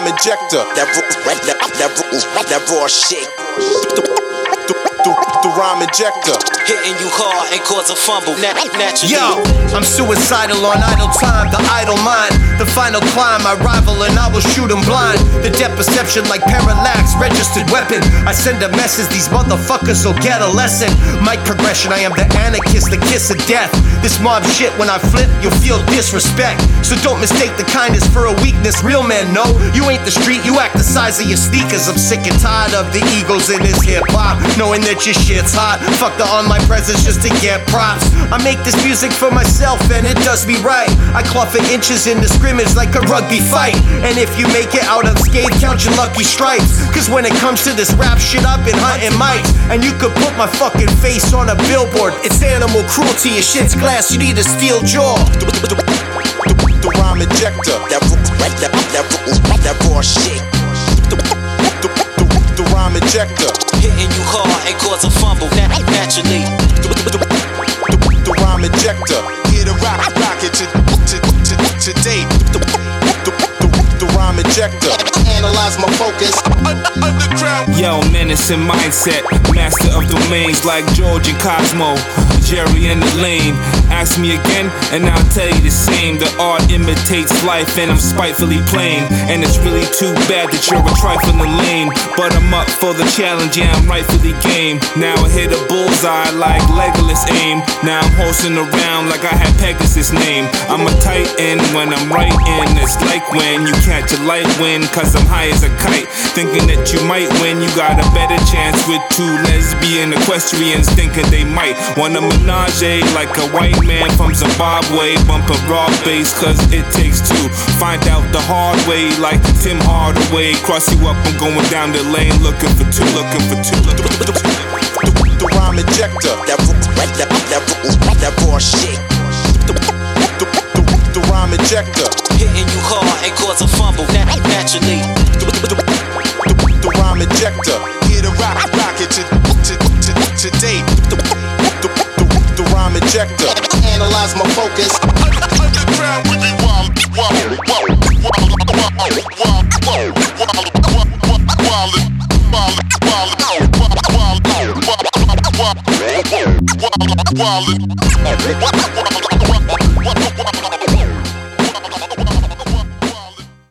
rhyme injector. That raw shit. The rhyme injector. Hitting you hard and cause a fumble. Naturally. Yo, I'm suicidal on idle time, the idle mind. The final climb, I rival and I will shoot 'em blind. The depth perception like parallax, registered weapon. I send a message, these motherfuckers will get a lesson. Mic progression, I am the anarchist, the kiss of death. This mob shit, when I flip, you'll feel disrespect. So don't mistake the kindness for a weakness. Real men know you ain't the street, you act the size of your sneakers. I'm sick and tired of the egos in this hip hop, knowing that your shit's hot. Fuck the online presence just to get props. I make this music for myself and it does me right. I claw for inches in the scrimmage like a rugby fight. And if you make it out unscathed, count your lucky stripes. Cause when it comes to this rap shit, I've been hunting mics. And you could put my fucking face on a billboard. It's animal cruelty, your shit's glass, you need a steel jaw. The rhyme injector. That raw shit. The rhyme injector. Hitting you hard and cause a fumble. Naturally. The rhyme injector. Here to rock it today. The rhyme injector. Analyze my focus. Underground. Yo, menacing mindset, master of domains like George and Cosmo, Jerry and the Lane. Ask me again, and I'll tell you the same. The art imitates life, and I'm spitefully plain. And it's really too bad that you're a trifling lame. But I'm up for the challenge, yeah, I'm rightfully game. Now I hit a bullseye like Legolas aim. Now I'm horsing around like I had Pegasus' name. I'm a tight end when I'm right in. It's like when you catch a light wind, cause I'm high as a kite. Thinking that you might win, you got a better chance with two lesbian equestrians thinking they might want a menage like a white man from Zimbabwe, bumping raw bass cause it takes two. Find out the hard way like Tim Hardaway. Cross you up, I'm going down the lane looking for two. The rhyme injector. That raw shit. The rhyme injector. Hitting you hard and cause a fumble. Naturally. The rhyme injector. Here to rock it today. The rhyme injector. Analyze my focus. Underground with me wildin'.